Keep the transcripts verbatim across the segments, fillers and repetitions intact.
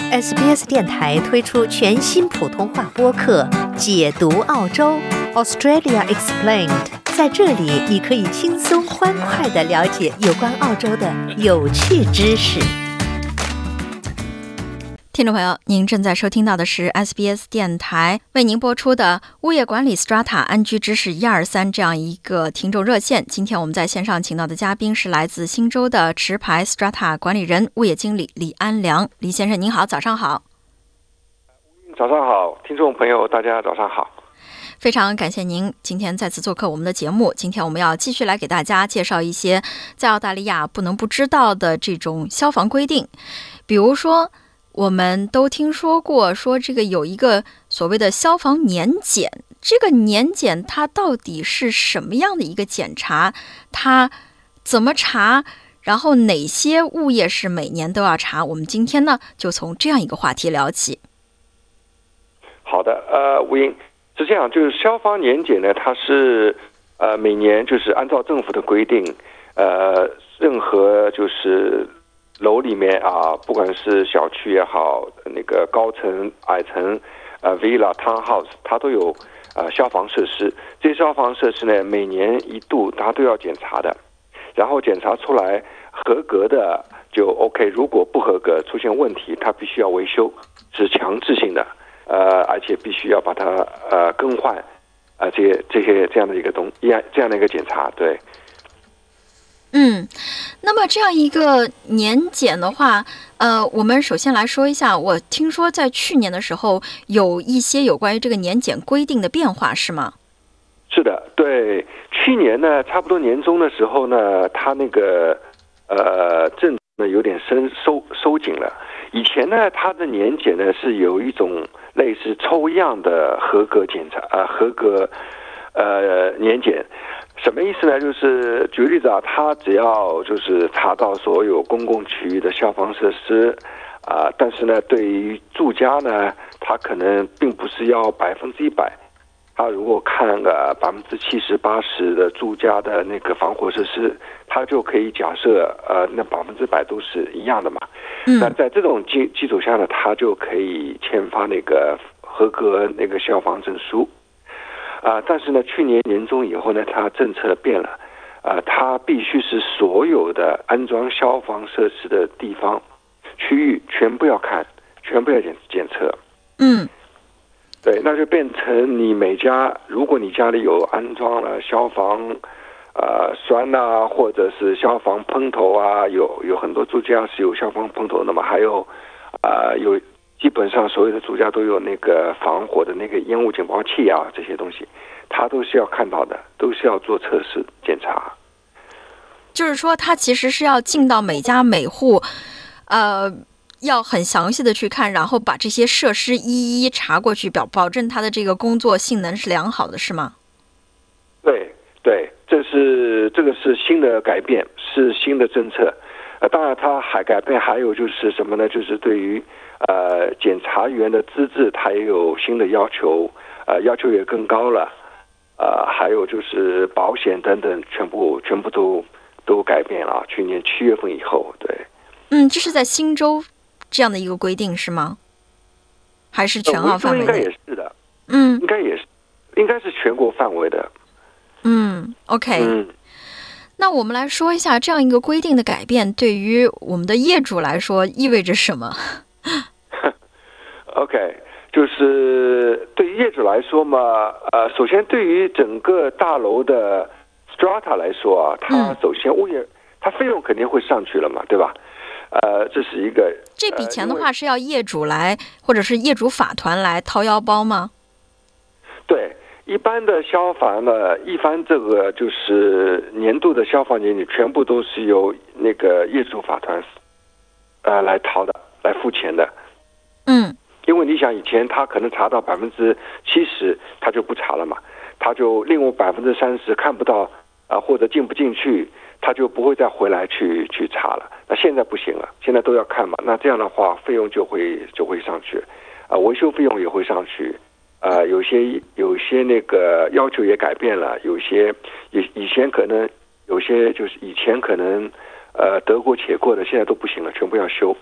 S B S 电台推出全新普通话播客《解读澳洲 Australia Explained》，在这里你可以轻松欢快地了解有关澳洲的有趣知识。 听众朋友，您正在收听到的是 S B S 电台为您播出的物业管理 Strata 安居知识一二三这样一个听众热线。今天我们在线上请到的嘉宾是来自新州的持牌 Strata 管理人、物业经理李安良。李先生您好，早上好。 早上好，听众朋友大家早上好。 非常感谢您今天再次做客我们的节目。今天我们要继续来给大家介绍一些在澳大利亚不能不知道的这种消防规定。比如说我们都听说过说这个有一个所谓的消防年检，这个年检它到底是什么样的一个检查，它怎么查，然后哪些物业是每年都要查，我们今天呢就从这样一个话题聊起。 好的，呃，吴英是这样，就是消防年检呢，它是呃每年就是按照政府的规定，呃，任何就是楼里面啊，不管是小区也好，那个高层、矮层，呃 ，villa、townhouse， 它都有呃消防设施。这些消防设施呢，每年一度它都要检查的，然后检查出来合格的就 OK， 如果不合格出现问题，它必须要维修，是强制性的，呃，而且必须要把它呃更换，啊、呃，这些这些这样的一个东一样这样的一个检查，对。 嗯，那么这样一个年检的话，呃，我们首先来说一下，我听说在去年的时候有一些有关于这个年检规定的变化，是吗？ 是的，对，去年呢，差不多年中的时候呢，它那个呃政策呢有点收收收紧了。以前呢，它的年检呢是有一种类似抽样的合格检查，呃，合格呃年检。什么意思呢？就是举例子啊，他只要就是查到所有公共区域的消防设施啊、呃，但是呢，对于住家呢，他可能并不是要百分之一百。他如果看个百分之七十、八十的住家的那个防火设施，他就可以假设呃，那百分之百都是一样的嘛。 嗯。 那在这种基基础下呢，他就可以签发那个合格那个消防证书。啊、呃，但是呢，去年年中以后呢，它政策变了，啊、呃，它必须是所有的安装消防设施的地方、区域全部要看，全部要检检测。 嗯， 对，那就变成你每家，如果你家里有安装了消防，呃，栓啊，或者是消防喷头啊，有有很多住家是有消防喷头的嘛，还有，啊、呃，有。基本上所有的住家都有那个防火的那个烟雾警报器啊，这些东西，它都是要看到的，都是要做测试检查。 就是说，它其实是要进到每家每户，呃，要很详细的去看，然后把这些设施一一查过去，保保证它的这个工作性能是良好的，是吗？ 对对，这是这个是新的改变，是新的政策。呃，当然它还改变，还有就是什么呢？就是对于呃，检察员的资质，它也有新的要求，呃，要求也更高了，呃，还有就是保险等等，全部全部都都改变了。去年七月份以后，对， 嗯，这是在新州这样的一个规定是吗？还是全澳范围内？ 应该也是的， 嗯， 应该也是，应该是全国范围的。 嗯 ，OK， 嗯。 那我们来说一下这样一个规定的改变对于我们的业主来说意味着什么 ？OK， 就是对于业主来说嘛，呃，首先对于整个大楼的 strata 来说啊，它首先物业它费用肯定会上去了嘛，对吧？呃，这是一个。 这笔钱的话是要业主来，或者是业主法团来掏腰包吗？ 对。一般的消防呢，一般这个就是年度的消防年，你全部都是由那个业主法团，呃，来掏的，来付钱的。 嗯， 因为你想以前他可能查到百分之七十，他就不查了嘛，他就另外百分之三十看不到啊、呃，或者进不进去，他就不会再回来去去查了。那现在不行了，现在都要看嘛，那这样的话费用就会就会上去，啊、呃，维修费用也会上去。呃，有些有些那个要求也改变了，有些以以前可能有些就是以前可能呃得过且过的，现在都不行了，全部要修。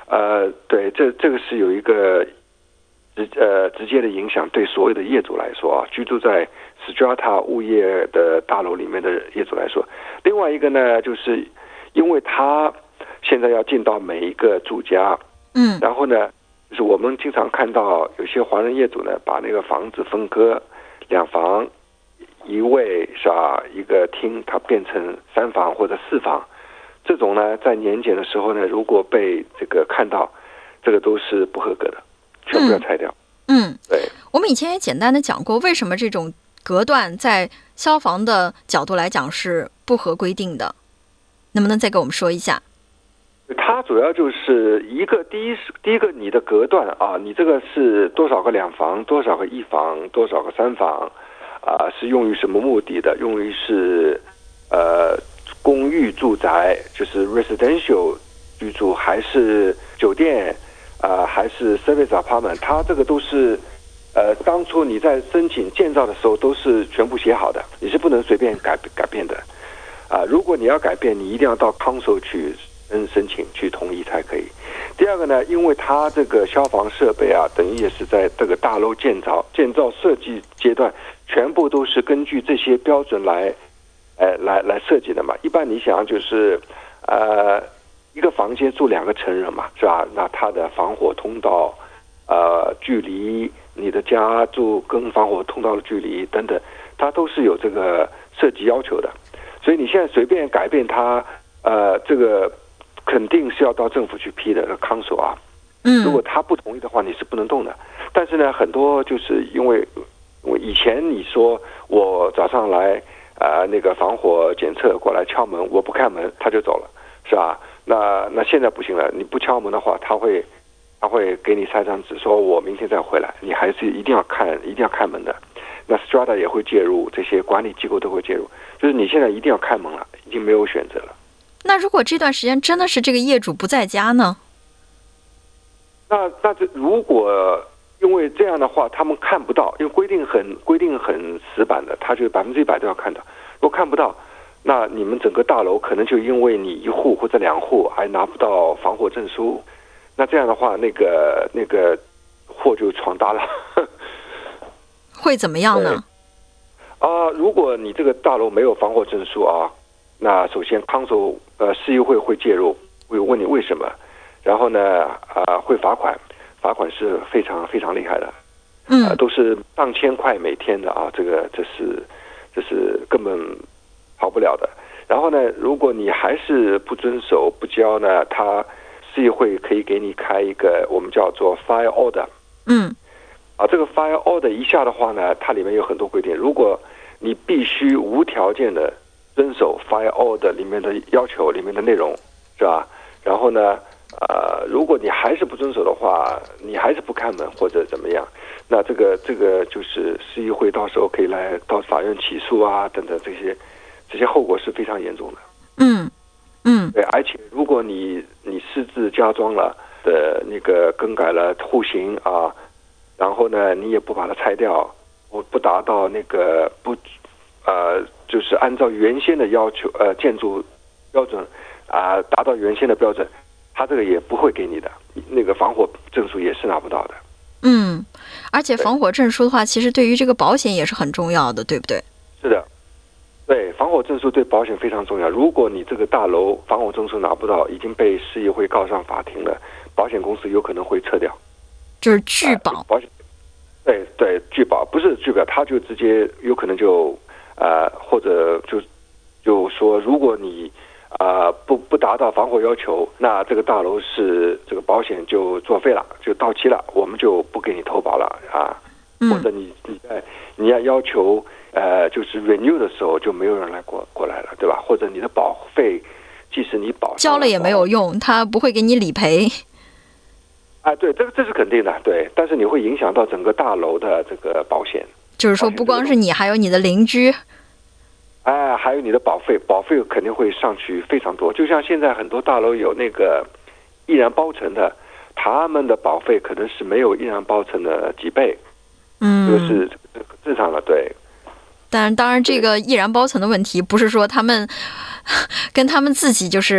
呃，对，这这个是有一个直呃直接的影响，对所有的业主来说啊，居住在 strata 物业的大楼里面的业主来说。另外一个呢，就是因为他现在要进到每一个住家， 嗯， 然后呢，就是我们经常看到有些华人业主呢，把那个房子分割两房一卫是吧，一个厅，它变成三房或者四房。这种呢，在年检的时候呢，如果被这个看到，这个都是不合格的，全部要拆掉。 嗯， 对。 我们以前也简单的讲过，为什么这种隔断在消防的角度来讲是不合规定的，能不能再给我们说一下？ 它主要就是一个第一是第一个你的隔断啊，你这个是多少个两房，多少个一房，多少个三房啊，是用于什么目的的？用于是呃。公寓住宅就是 residential 居住，还是酒店啊、呃，还是 service apartment？ 它这个都是呃，当初你在申请建造的时候都是全部写好的，你是不能随便改改变的啊、呃。如果你要改变，你一定要到 council 去申申请去同意才可以。第二个呢，因为它这个消防设备啊，等于也是在这个大楼建造建造设计阶段，全部都是根据这些标准来。呃，来来设计的嘛。一般你想就是，呃，一个房间住两个成人嘛，是吧？那它的防火通道，呃，距离你的家住跟防火通道的距离等等，它都是有这个设计要求的。所以你现在随便改变它，呃，这个肯定是要到政府去批的 council 啊。 嗯。 如果他不同意的话，你是不能动的。但是呢，很多就是因为，我以前你说我早上来。啊、呃，那个防火检测过来敲门，我不开门，他就走了，是吧？那那现在不行了，你不敲门的话，他会他会给你塞张纸，说我明天再回来，你还是一定要看，一定要开门的。那 Strata 也会介入，这些管理机构都会介入，就是你现在一定要开门了，已经没有选择了。 那如果这段时间真的是这个业主不在家呢？ 那那这如果。因为这样的话，他们看不到，因为规定很规定很死板的，他就百分之一百都要看到。如果看不到，那你们整个大楼可能就因为你一户或者两户还拿不到防火证书，那这样的话，那个那个祸就闯大了。 会怎么样呢？ 啊、呃，如果你这个大楼没有防火证书啊，那首先康首呃市议会会介入，会问你为什么，然后呢啊、呃、会罚款。罚款是非常非常厉害的， 嗯、 呃，都是上千块每天的啊，这个这是这是根本跑不了的。然后呢，如果你还是不遵守不交呢，他市议会可以给你开一个我们叫做 fire order。 嗯， 啊，这个 fire order 一下的话呢，它里面有很多规定，如果你必须无条件的遵守 fire order 里面的要求里面的内容，是吧？然后呢？呃，如果你还是不遵守的话，你还是不开门或者怎么样，那这个这个就是市议会到时候可以来到法院起诉啊，等等这些，这些后果是非常严重的。 嗯嗯， 对，而且如果你你私自加装了的那个更改了户型啊，然后呢你也不把它拆掉，不不达到那个不呃就是按照原先的要求呃建筑标准啊、呃、达到原先的标准。他这个也不会给你的，那个防火证书也是拿不到的。 嗯，而且防火证书的话，其实对于这个保险也是很重要的，对不对？ 是的，对，防火证书对保险非常重要。如果你这个大楼防火证书拿不到，已经被市议会告上法庭了，保险公司有可能会撤掉， 就是拒保。 呃、保险，对对，拒保不是拒保，他就直接有可能就呃，或者就就说，如果你。啊、呃，不不达到防火要求，那这个大楼是这个保险就作废了，就到期了，我们就不给你投保了啊。 嗯、 或者你你在你要要求呃，就是 renew 的时候，就没有人来过过来了，对吧？或者你的保费，即使你保交了也没有用，他不会给你理赔。 啊，对，这个这是肯定的，对，但是你会影响到整个大楼的这个保险。 就是说，不光是你，还有你的邻居。 哎，还有你的保费，保费肯定会上去非常多。就像现在很多大楼有那个易燃包层的，他们的保费可能是没有易燃包层的几倍， 嗯， 这个是正常的，对。 但当然，这个易燃包层的问题，不是说他们跟他们自己就是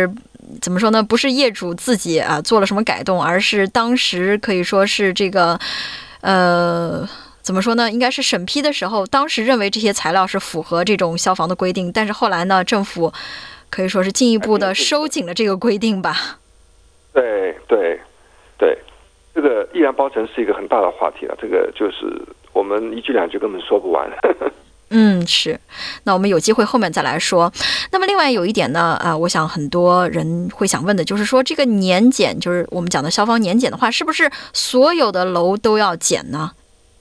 怎么说呢？不是业主自己啊做了什么改动，而是当时可以说是这个呃。怎么说呢？应该是审批的时候，当时认为这些材料是符合这种消防的规定，但是后来呢，政府可以说是进一步的收紧了这个规定吧。 对对对，这个易燃包尘是一个很大的话题了，这个就是我们一句两句根本说不完。 嗯，是。那我们有机会后面再来说。那么另外有一点呢，啊、呃，我想很多人会想问的就是说，这个年检，就是我们讲的消防年检的话，是不是所有的楼都要检呢？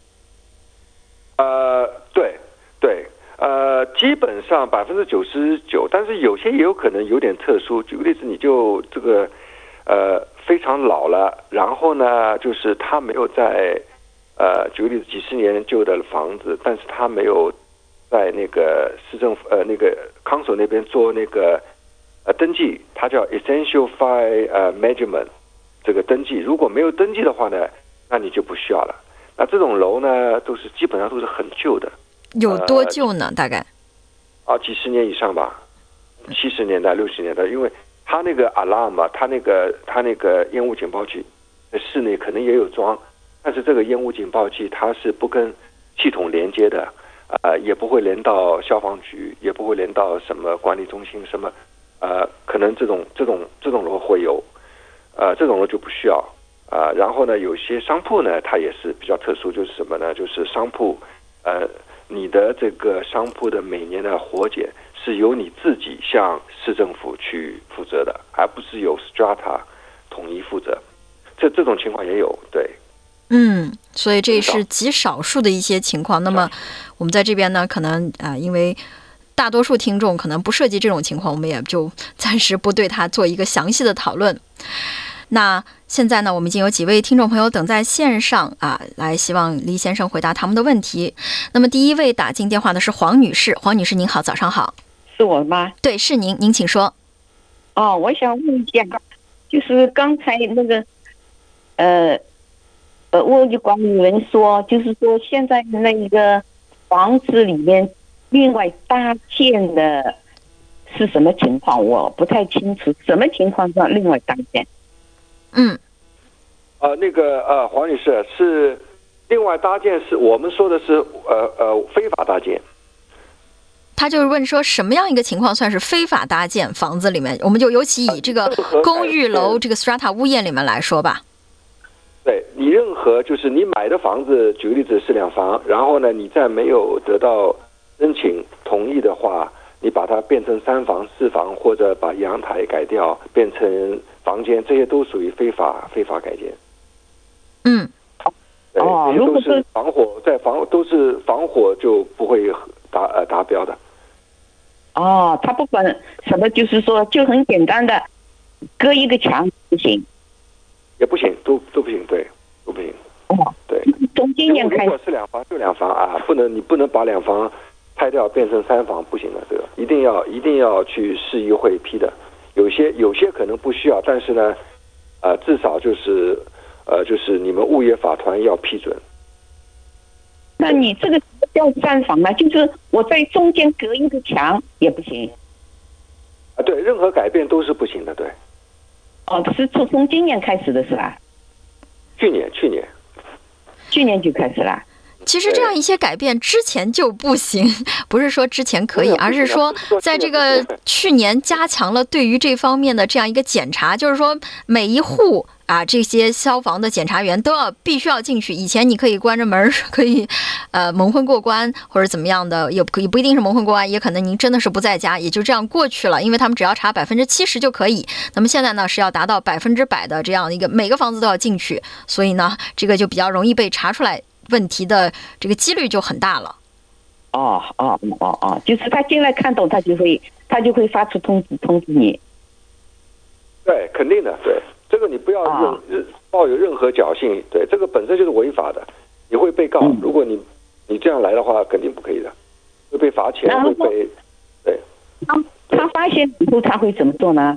呃，对对，呃，基本上百分之九十九，但是有些也有可能有点特殊。举个例子，你就这个呃非常老了，然后呢，就是他没有在呃举个例子几十年旧的房子，但是他没有在那个市政府呃那个康所那边做那个呃登记，它叫 essential fire 呃 measurement 这个登记。如果没有登记的话呢，那你就不需要了。那这种楼呢，都是基本上都是很旧的。 有多旧呢？呃、大概啊，几十年以上吧，七十年代、六十年代，因为它那个 alarm 啊，它那个它那个烟雾警报器，在室内可能也有装，但是这个烟雾警报器它是不跟系统连接的，呃，也不会连到消防局，也不会连到什么管理中心，什么呃，可能这种这种这种楼会有，呃，这种楼就不需要。啊、呃，然后呢，有些商铺呢，它也是比较特殊，就是什么呢？就是商铺，呃，你的这个商铺的每年的火检是由你自己向市政府去负责的，而不是由 Strata 统一负责。这这种情况也有，对。 嗯，所以这是极少数的一些情况。那么我们在这边呢，可能啊、呃，因为大多数听众可能不涉及这种情况，我们也就暂时不对它做一个详细的讨论。那现在呢，我们已经有几位听众朋友等在线上啊，来希望黎先生回答他们的问题。那么第一位打进电话的是黄女士，黄女士您好，早上好。 是我吗？ 对，是您，您请说。 哦，我想问一下，就是刚才那个，呃，呃，物业管理员说，就是说现在那一个房子里面另外搭建的是什么情况？我不太清楚，什么情况叫另外搭建？ 嗯， 呃，那个呃，黄女士是另外搭建，是我们说的是呃呃非法搭建。 他就是问说什么样一个情况算是非法搭建房子里面？我们就尤其以这个公寓楼这个 strata 屋檐里面来说吧。 对，你任何就是你买的房子，举个例子是两房，然后呢，你在没有得到申请同意的话，你把它变成三房、四房，或者把阳台改掉变成房间，这些都属于非法非法改建。 嗯， 对，这些都是防火，在防都是防火就不会达呃达标的。 哦，他不管什么，就是说就很简单的隔一个墙不行， 也不行，都都不行，对，都不行。 哦， 对， 从今年开始， 如果是两房就两房啊，不能你不能把两房拆掉变成三房，不行的，这个一定要一定要去市议会批的。有些有些可能不需要，但是呢，呃，至少就是呃，就是你们物业法团要批准。 那你这个叫三房呢？就是我在中间隔一个墙也不行。 啊，对，任何改变都是不行的，对。 哦，是从从今年开始的是吧？ 去年，去年， 去年就开始了。 其实这样一些改变之前就不行，不是说之前可以，而是说在这个去年加强了对于这方面的这样一个检查，就是说每一户啊这些消防的检查员都要必须要进去。以前你可以关着门可以呃蒙混过关或者怎么样的，也可以不一定是蒙混过关，也可能您真的是不在家，也就这样过去了，因为他们只要查百分之七十就可以。那么现在呢是要达到百分之百的这样一个每个房子都要进去，所以呢这个就比较容易被查出来。问题的这个几率就很大了。 哦哦哦哦，就是他进来看懂，他就会他就会发出通知通知你。 对，肯定的，对，这个你不要任、哦、抱有任何侥幸，对，这个本身就是违法的，你会被告。嗯、如果你你这样来的话，肯定不可以的，会被罚钱，会被对。 他他发现以后他会怎么做呢？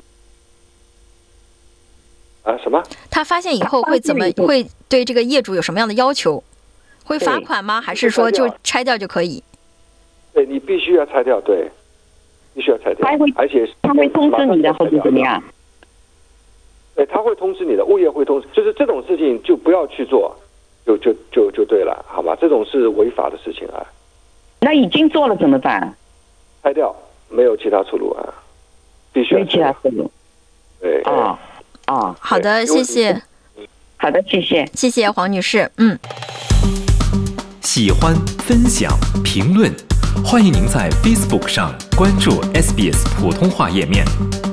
啊，什么？ 他发现以后会怎么会对这个业主有什么样的要求？会罚款吗？还是说就拆掉就可以？ 对，你必须要拆掉，对，必须要拆掉。 他会， 而且他会通知你的，或者怎么样？ 对，他会通知你的，物业会通知，就是这种事情就不要去做，就就就就对了，好吧？这种是违法的事情啊。 那已经做了怎么办？ 拆掉，没有其他出路啊，必须要没其他出路。 对， 啊啊， 好的，谢谢。 好的，谢谢， 谢谢黄女士。嗯， 喜欢、分享、评论，欢迎您在 Facebook 上关注 S B S 普通话页面。